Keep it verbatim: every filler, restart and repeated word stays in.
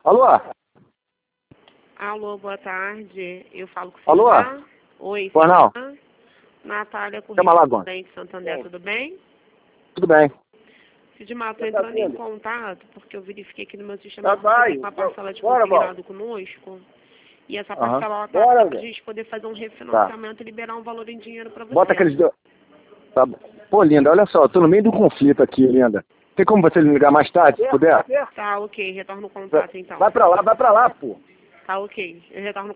Alô? Alô, boa tarde. Eu falo com o Alô? senhor. Oi, Pois não? senhor. Natália Chama lá, Correia Gon. de Santander, tudo bem? Tudo bem. Sidmar, estou entrando em contato porque eu verifiquei aqui no meu sistema Tá, que você vai. tem uma parcela de Bora, consignado conosco. E essa Aham. parcela ela Bora, tá para a velho. gente poder fazer um refinanciamento e liberar um valor em dinheiro para você. Bota aqueles dois. Tá bom. Pô, linda, olha só, eu tô no meio do conflito aqui, linda. Tem como você me ligar mais tarde, se puder? Tá, ok. Retorno o contato, então. Vai pra lá, vai pra lá, pô. Tá, ok. Eu retorno